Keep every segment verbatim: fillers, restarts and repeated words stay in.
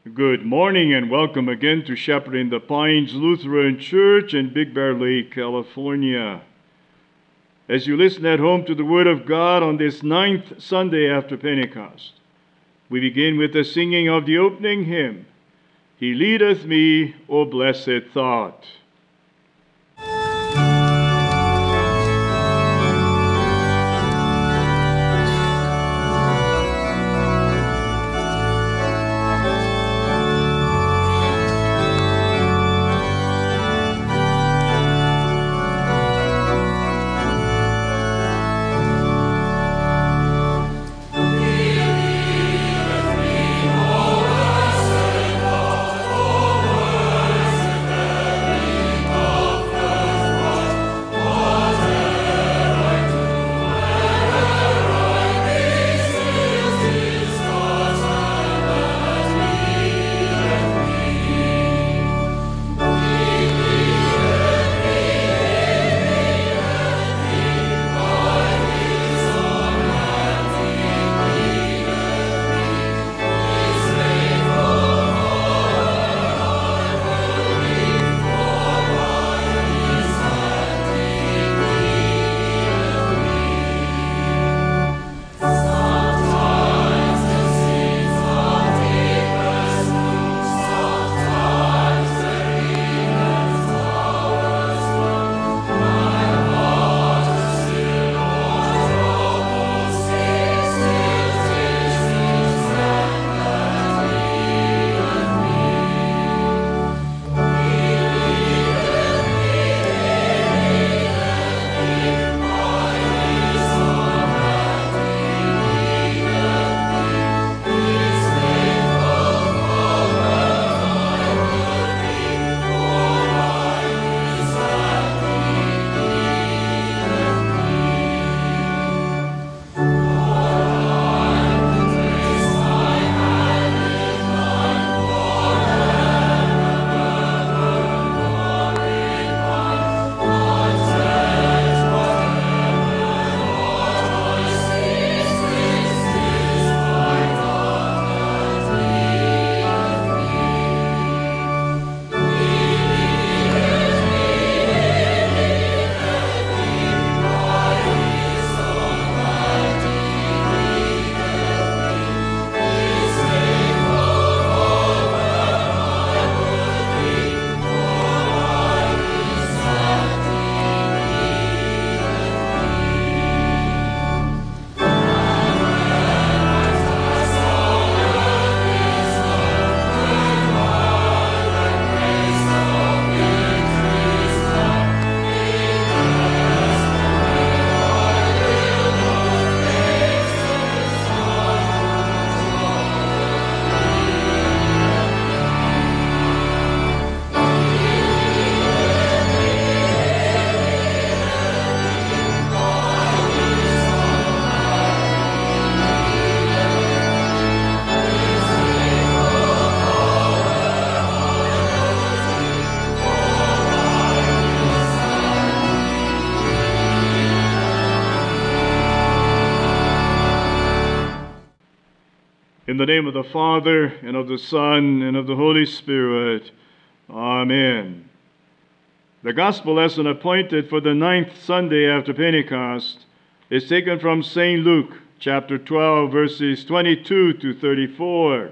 Good morning and welcome again to Shepherding the Pines Lutheran Church in Big Bear Lake, California. As you listen at home to the Word of God on this ninth Sunday after Pentecost, we begin with the singing of the opening hymn, He Leadeth Me, O Blessed Thought. In the name of the Father, and of the Son, and of the Holy Spirit. Amen. The Gospel lesson appointed for the ninth Sunday after Pentecost is taken from Saint Luke, chapter twelve, verses twenty-two to thirty-four.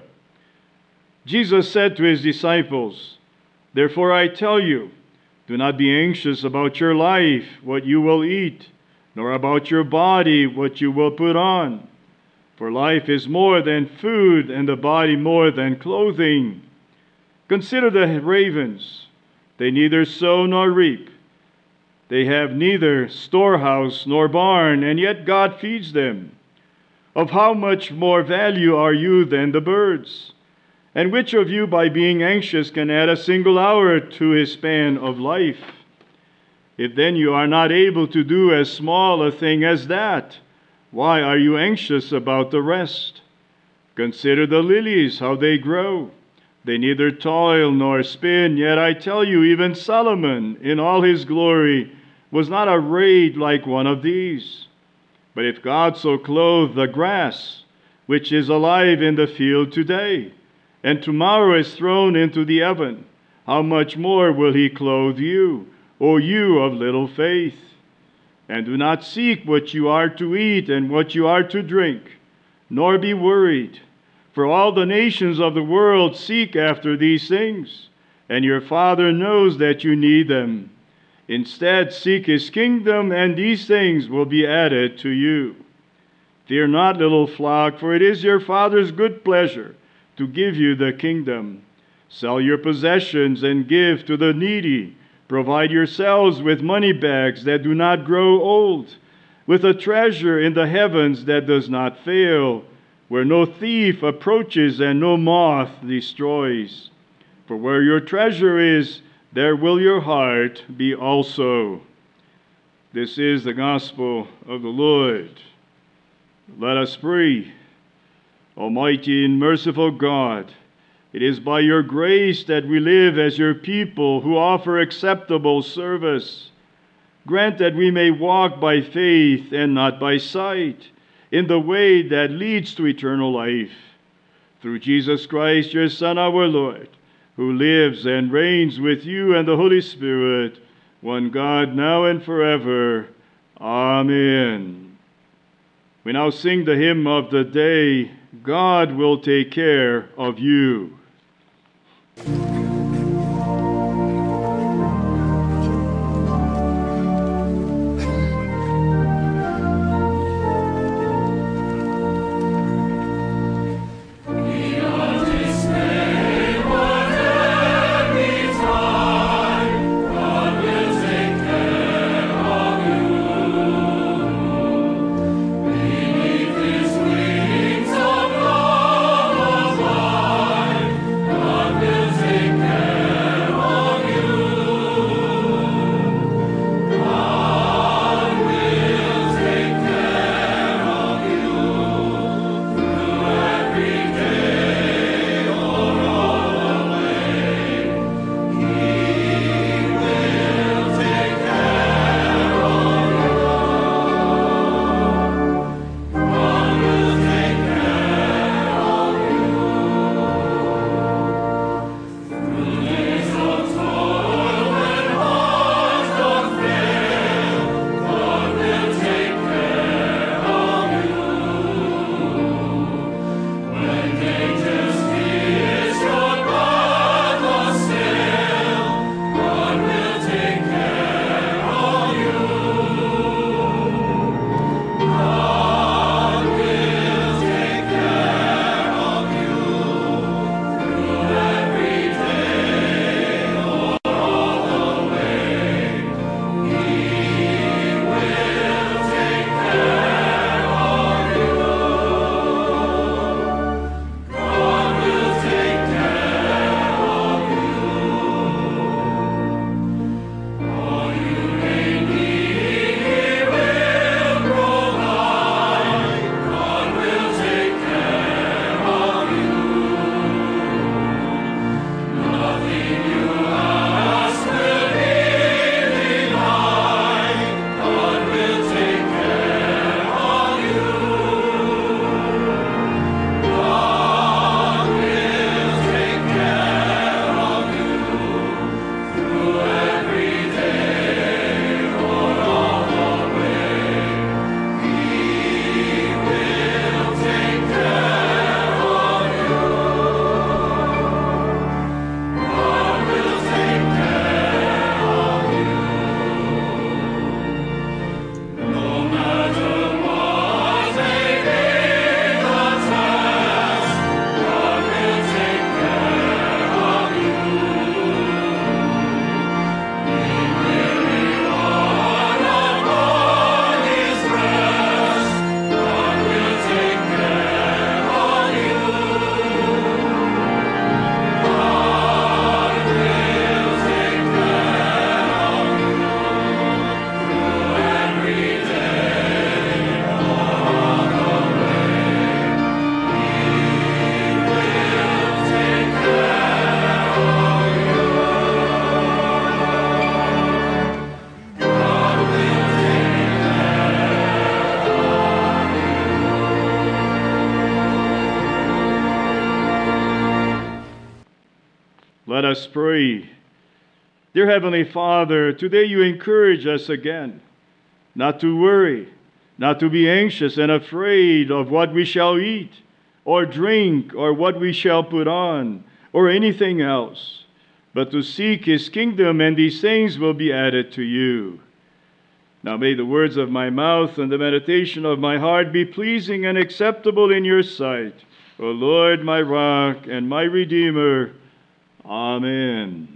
Jesus said to his disciples, "Therefore I tell you, do not be anxious about your life, what you will eat, nor about your body, what you will put on. For life is more than food, and the body more than clothing. Consider the ravens. They neither sow nor reap. They have neither storehouse nor barn, and yet God feeds them. Of how much more value are you than the birds? And which of you, by being anxious, can add a single hour to his span of life? If then you are not able to do as small a thing as that, why are you anxious about the rest? Consider the lilies, how they grow. They neither toil nor spin, yet I tell you, even Solomon, in all his glory, was not arrayed like one of these. But if God so clothe the grass, which is alive in the field today, and tomorrow is thrown into the oven. How much more will he clothe you, O you of little faith? And do not seek what you are to eat and what you are to drink, nor be worried. For all the nations of the world seek after these things, and your Father knows that you need them. Instead, seek his kingdom, and these things will be added to you. Fear not, little flock, for it is your Father's good pleasure to give you the kingdom. Sell your possessions and give to the needy. Provide yourselves with money bags that do not grow old, with a treasure in the heavens that does not fail, where no thief approaches and no moth destroys. For where your treasure is, there will your heart be also. This is the gospel of the Lord. Let us pray. Almighty and merciful God, it is by your grace that we live as your people who offer acceptable service. Grant that we may walk by faith and not by sight, in the way that leads to eternal life. Through Jesus Christ, your Son, our Lord, who lives and reigns with you and the Holy Spirit, one God, now and forever. Amen. We now sing the hymn of the day, God Will Take Care of You. Take Let us pray. Dear Heavenly Father, today you encourage us again not to worry, not to be anxious and afraid of what we shall eat, or drink, or what we shall put on, or anything else, but to seek His kingdom, and these things will be added to you. Now may the words of my mouth and the meditation of my heart be pleasing and acceptable in your sight, O Lord, my rock and my redeemer. Amen.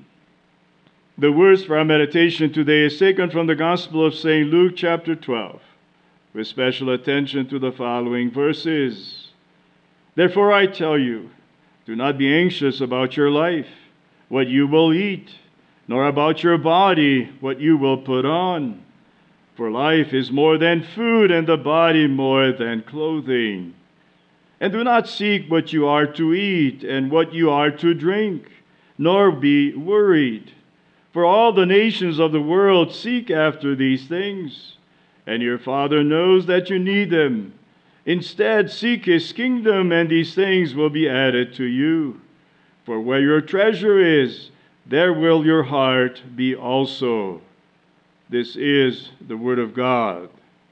The verse for our meditation today is taken from the Gospel of Saint Luke, chapter twelve, with special attention to the following verses. Therefore I tell you, do not be anxious about your life, what you will eat, nor about your body, what you will put on. For life is more than food, and the body more than clothing. And do not seek what you are to eat and what you are to drink, nor be worried. For all the nations of the world seek after these things, and your Father knows that you need them. Instead, seek His kingdom, and these things will be added to you. For where your treasure is, there will your heart be also. This is the Word of God.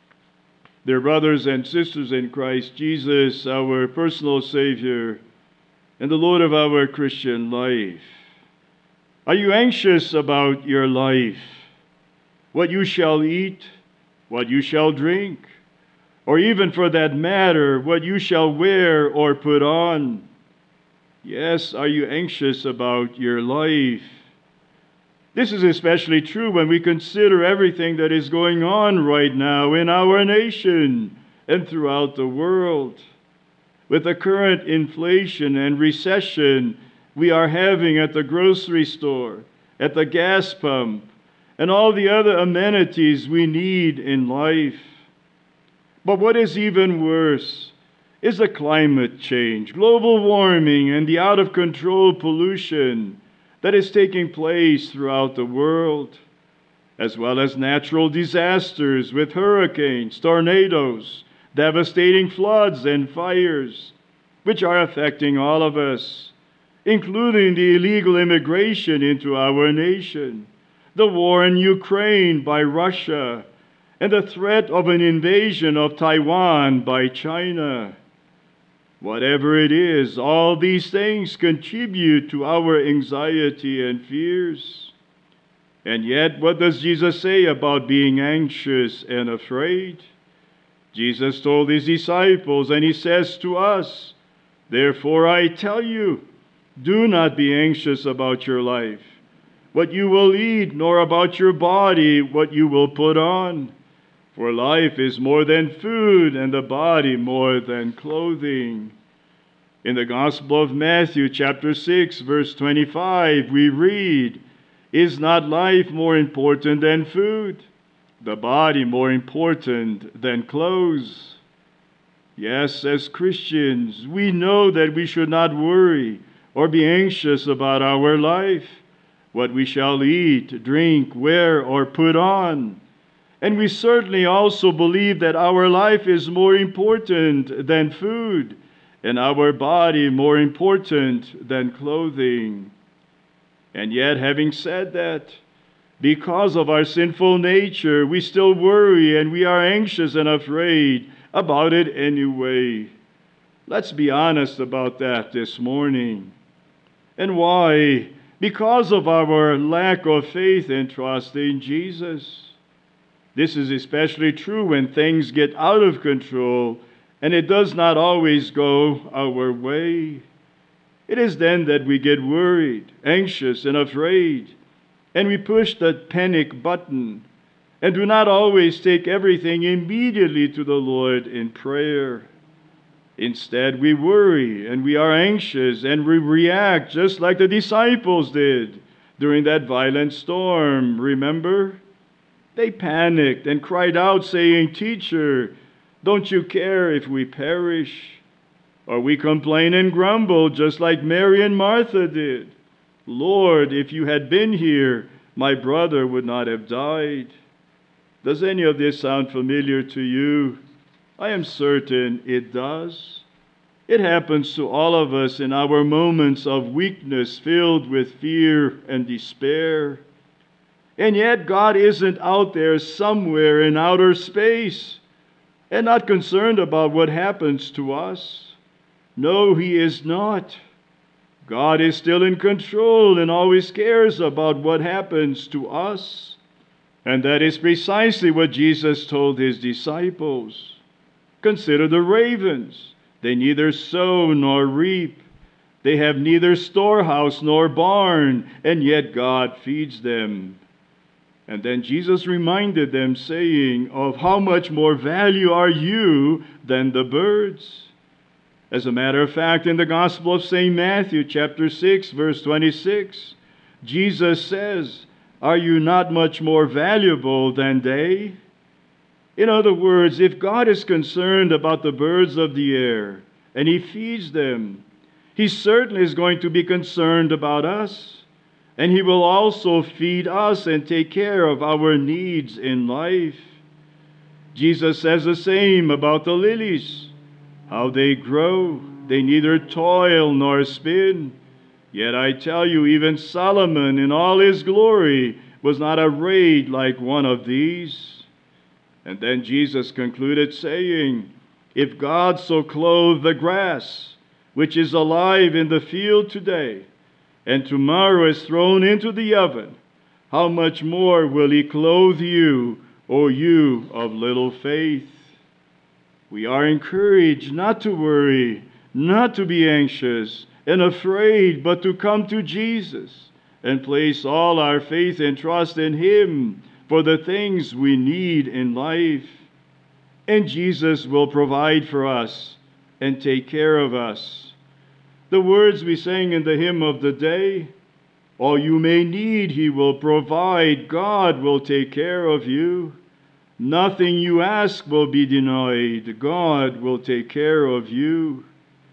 Dear brothers and sisters in Christ Jesus, our personal Savior and the Lord of our Christian life, are you anxious about your life, what you shall eat, what you shall drink, or even for that matter, what you shall wear or put on? Yes, are you anxious about your life? This is especially true when we consider everything that is going on right now in our nation and throughout the world. With the current inflation and recession we are having at the grocery store, at the gas pump, and all the other amenities we need in life. But what is even worse is the climate change, global warming, and the out-of-control pollution that is taking place throughout the world, as well as natural disasters with hurricanes, tornadoes, devastating floods, and fires, which are affecting all of us, including the illegal immigration into our nation, the war in Ukraine by Russia, and the threat of an invasion of Taiwan by China. Whatever it is, all these things contribute to our anxiety and fears. And yet, what does Jesus say about being anxious and afraid? Jesus told His disciples, and He says to us, therefore I tell you, do not be anxious about your life, what you will eat, nor about your body, what you will put on. For life is more than food, and the body more than clothing. In the Gospel of Matthew, chapter six, verse twenty-five, we read, is not life more important than food, the body more important than clothes? Yes, as Christians, we know that we should not worry or be anxious about our life, what we shall eat, drink, wear, or put on. And we certainly also believe that our life is more important than food, and our body more important than clothing. And yet, having said that, because of our sinful nature, we still worry and we are anxious and afraid about it anyway. Let's be honest about that this morning. And why? Because of our lack of faith and trust in Jesus. This is especially true when things get out of control and it does not always go our way. It is then that we get worried, anxious, and afraid, and we push the panic button and do not always take everything immediately to the Lord in prayer. Instead, we worry and we are anxious and we react just like the disciples did during that violent storm. Remember? They panicked and cried out, saying, "Teacher, don't you care if we perish?" Or we complain and grumble just like Mary and Martha did. "Lord, if you had been here, my brother would not have died." Does any of this sound familiar to you? I am certain it does. It happens to all of us in our moments of weakness filled with fear and despair. And yet God isn't out there somewhere in outer space and not concerned about what happens to us. No, He is not. God is still in control and always cares about what happens to us. And that is precisely what Jesus told His disciples. Consider the ravens. They neither sow nor reap. They have neither storehouse nor barn, and yet God feeds them. And then Jesus reminded them, saying, of how much more value are you than the birds? As a matter of fact, in the Gospel of Saint Matthew, chapter six, verse twenty-six, Jesus says, are you not much more valuable than they? In other words, if God is concerned about the birds of the air and He feeds them, He certainly is going to be concerned about us. And He will also feed us and take care of our needs in life. Jesus says the same about the lilies, how they grow. They neither toil nor spin. Yet I tell you, even Solomon in all his glory was not arrayed like one of these. And then Jesus concluded saying, if God so clothe the grass, which is alive in the field today, and tomorrow is thrown into the oven, how much more will He clothe you, O you of little faith? We are encouraged not to worry, not to be anxious and afraid, but to come to Jesus and place all our faith and trust in Him for the things we need in life. And Jesus will provide for us and take care of us. The words we sang in the hymn of the day, all you may need He will provide. God will take care of you. Nothing you ask will be denied. God will take care of you.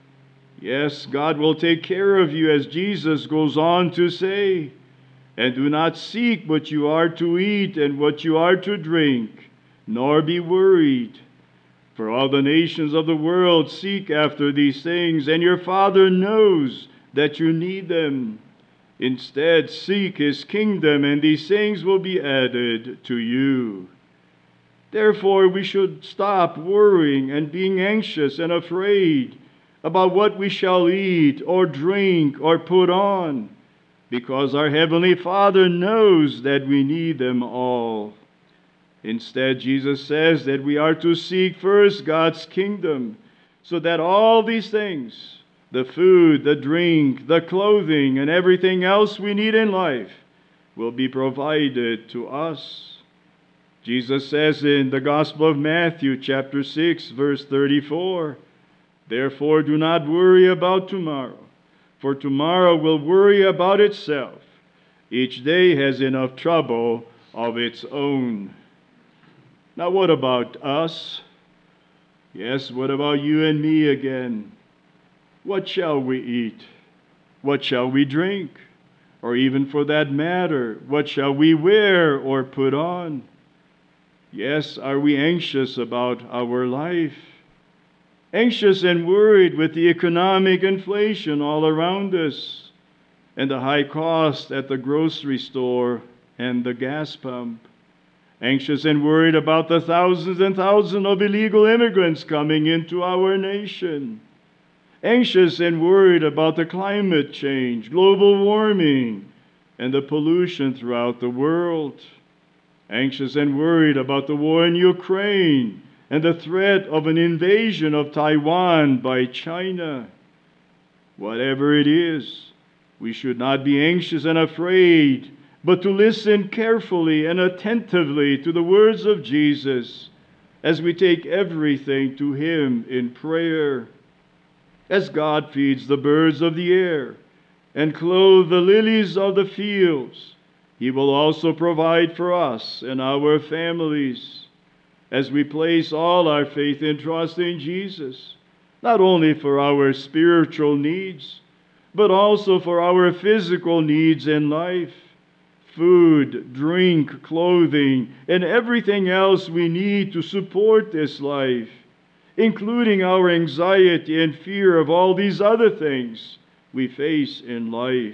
Yes, God will take care of you, as Jesus goes on to say, and do not seek what you are to eat and what you are to drink, nor be worried. For all the nations of the world seek after these things, and your Father knows that you need them. Instead, seek His kingdom, and these things will be added to you. Therefore, we should stop worrying and being anxious and afraid about what we shall eat or drink or put on, because our Heavenly Father knows that we need them all. Instead, Jesus says that we are to seek first God's kingdom, so that all these things, the food, the drink, the clothing, and everything else we need in life, will be provided to us. Jesus says in the Gospel of Matthew, chapter six, verse thirty-four, therefore do not worry about tomorrow, for tomorrow will worry about itself. Each day has enough trouble of its own. Now what about us? Yes, what about you and me again? What shall we eat? What shall we drink? Or even for that matter, what shall we wear or put on? Yes, are we anxious about our life? Anxious and worried with the economic inflation all around us, and the high cost at the grocery store and the gas pump. Anxious and worried about the thousands and thousands of illegal immigrants coming into our nation. Anxious and worried about the climate change, global warming, and the pollution throughout the world. Anxious and worried about the war in Ukraine and the threat of an invasion of Taiwan by China. Whatever it is, we should not be anxious and afraid, but to listen carefully and attentively to the words of Jesus as we take everything to Him in prayer. As God feeds the birds of the air and clothes the lilies of the fields, He will also provide for us and our families as we place all our faith and trust in Jesus, not only for our spiritual needs, but also for our physical needs in life. Food, drink, clothing, and everything else we need to support this life. including our anxiety and fear of all these other things we face in life.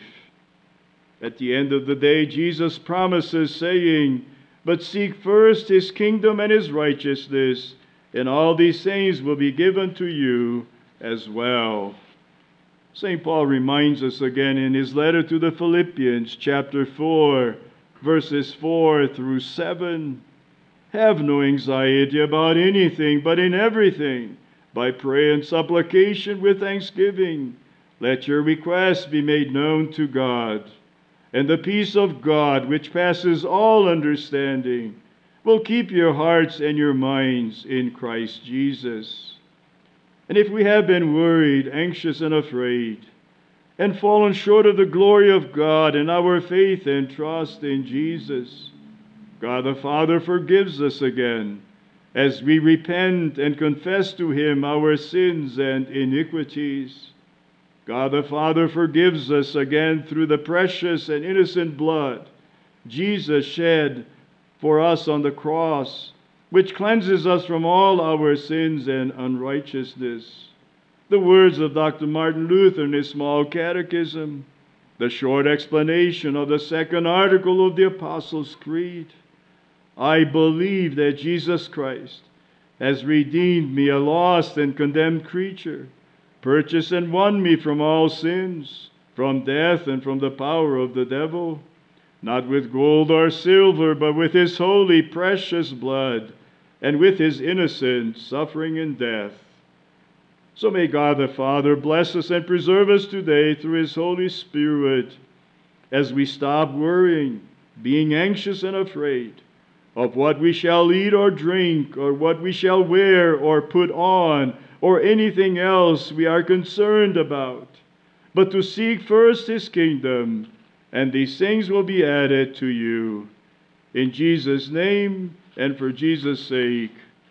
At the end of the day, Jesus promises, saying, "But seek first his kingdom and his righteousness, and all these things will be given to you as well." Saint Paul reminds us again in his letter to the Philippians, chapter four, verses four through seven, "Have no anxiety about anything, but in everything, by prayer and supplication with thanksgiving, let your requests be made known to God. And the peace of God, which passes all understanding, will keep your hearts and your minds in Christ Jesus." And if we have been worried, anxious, and afraid, and fallen short of the glory of God in our faith and trust in Jesus, God the Father forgives us again as we repent and confess to him our sins and iniquities. God the Father forgives us again through the precious and innocent blood Jesus shed for us on the cross, which cleanses us from all our sins and unrighteousness. The words of Doctor Martin Luther in his small catechism, the short explanation of the second article of the Apostles' Creed: "I believe that Jesus Christ has redeemed me, a lost and condemned creature, purchased and won me from all sins, from death and from the power of the devil, not with gold or silver, but with his holy, precious blood, and with his innocent suffering and death." So may God the Father bless us and preserve us today through his Holy Spirit as we stop worrying, being anxious and afraid of what we shall eat or drink, or what we shall wear or put on, or anything else we are concerned about, but to seek first his kingdom, and these things will be added to you. In Jesus' name, and for Jesus' sake,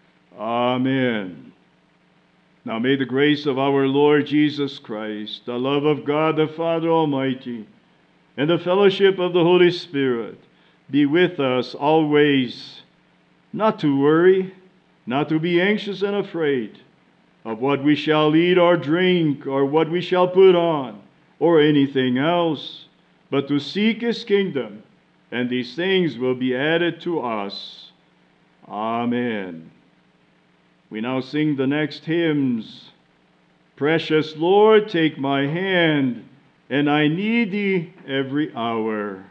amen. Now may the grace of our Lord Jesus Christ, the love of God the Father Almighty, and the fellowship of the Holy Spirit be with us always, not to worry, not to be anxious and afraid of what we shall eat or drink, or what we shall put on, or anything else, but to seek his kingdom, and these things will be added to us. Amen. We now sing the next hymns. "Precious Lord, take my hand, and I need thee every hour."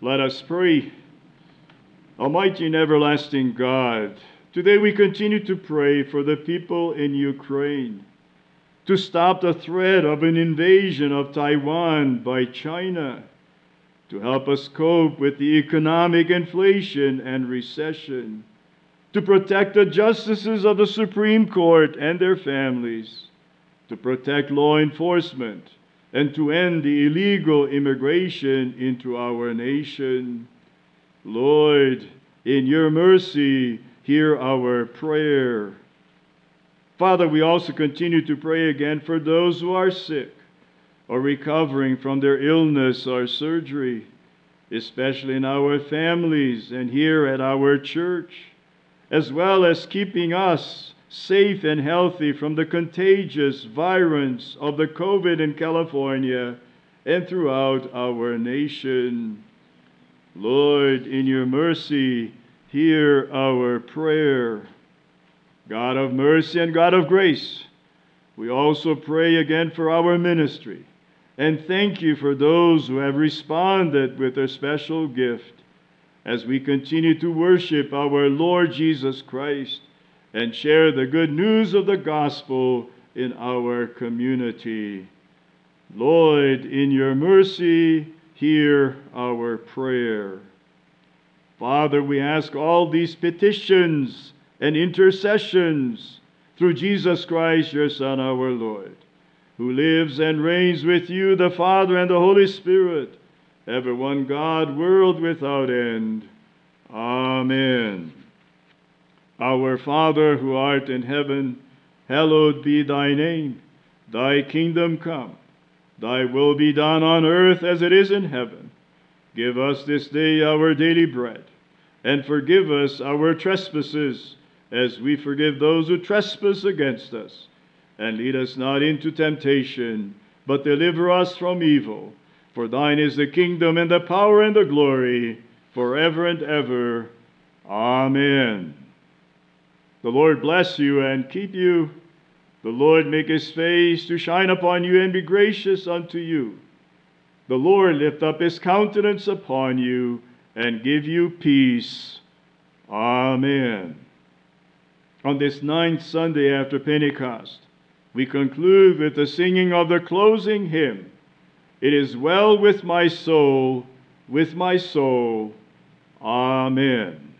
Let us pray. Almighty and everlasting God, today we continue to pray for the people in Ukraine, to stop the threat of an invasion of Taiwan by China, to help us cope with the economic inflation and recession, to protect the justices of the Supreme Court and their families, to protect law enforcement, and to end the illegal immigration into our nation. Lord, in your mercy, hear our prayer. Father, we also continue to pray again for those who are sick or recovering from their illness or surgery, especially in our families and here at our church, as well as keeping us safe and healthy from the contagious virus of the COVID in California and throughout our nation. Lord, in your mercy, hear our prayer. God of mercy and God of grace, we also pray again for our ministry, and thank you for those who have responded with a special gift as we continue to worship our Lord Jesus Christ and share the good news of the gospel in our community. Lord, in your mercy, hear our prayer. Father, we ask all these petitions and intercessions through Jesus Christ, your Son, our Lord, who lives and reigns with you, the Father and the Holy Spirit, ever one God, world without end. Amen. Our Father, who art in heaven, hallowed be thy name. Thy kingdom come. Thy will be done on earth as it is in heaven. Give us this day our daily bread, and forgive us our trespasses, as we forgive those who trespass against us. And lead us not into temptation, but deliver us from evil. For thine is the kingdom and the power and the glory, forever and ever. Amen. The Lord bless you and keep you. The Lord make his face to shine upon you and be gracious unto you. The Lord lift up his countenance upon you and give you peace. Amen. On this ninth Sunday after Pentecost, we conclude with the singing of the closing hymn, It is well with my soul, with my soul. Amen.